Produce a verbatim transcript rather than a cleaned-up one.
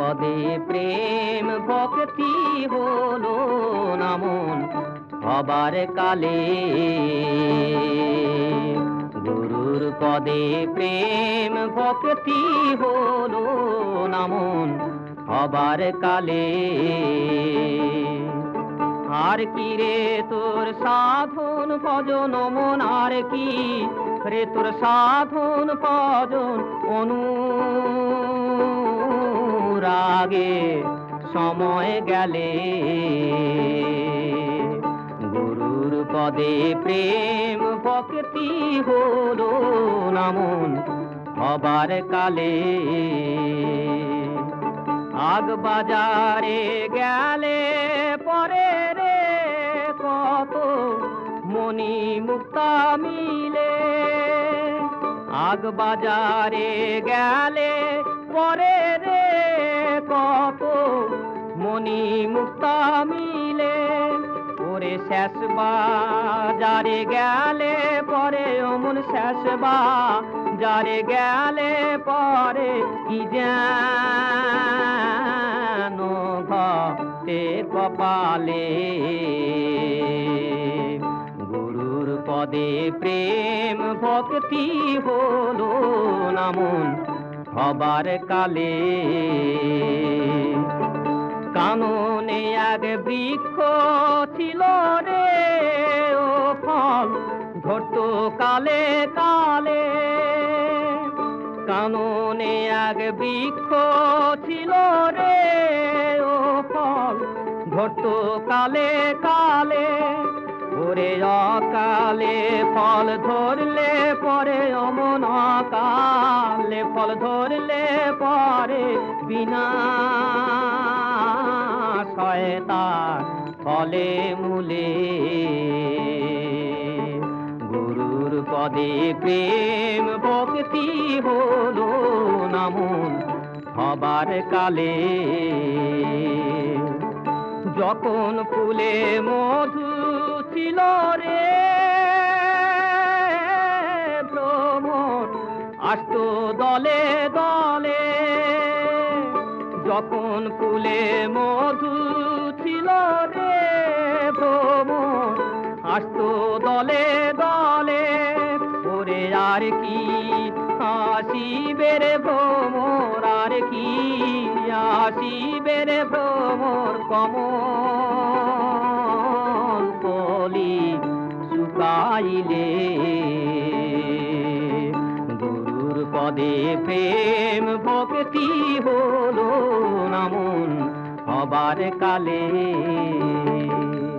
পদে প্রেম ভক্তি হলো না মন হবার কালে। গুরুর পদে প্রেম ভক্তি হলো না মন হবার কালে। আর কি রে তোর সাধন ভজন মন, আর কি রে তোর সাধন ভজন অনুরাগে সময় গেলে। গুরুর পদে প্রেম ভক্তি হলো না মন হবার কালে। আগ বাজারে গেলে পরে রে কত মণি মুক্তা মিলে। আগ বাজারে গেলে পরে রে কত মণি মুক্তা মিলে। ওরে শেষ বাজারে গেলে পরে অমন শেষ বাজারে গেলে পরে কি যেন ঘটে কপালে। গুরুর পদে প্রেম ভক্তি হলো না মন হবার কালে। কাননে এক বৃক্ষ ছিল রে ও ফল ধরতো কালে কালে। কাননে এক বৃক্ষ ছিল রে ও ফল ধরতো কালে কালে। ওরে অকালে ফল ধরলে পরে অমন অকালে ফল ধরলে পরে বিনা শয়তান ফলে মূলে। গুরুর পদে প্রেম ভক্তি হলো না মন হবার কালে। যখন ফুলে মধু ছিল রে ভ্রমর আসত দলে দলে। যখন ফুলে মধু ছিল রে ভ্রমর আসত দলে দলে। ওরে আর কি আসিবে রে ভ্রমর, আর কি আসিবে রে ভ্রমর কমল কলি শুকাইলে। গুরুর পদে প্রেম ভক্তি হলো না মন হবার কালে।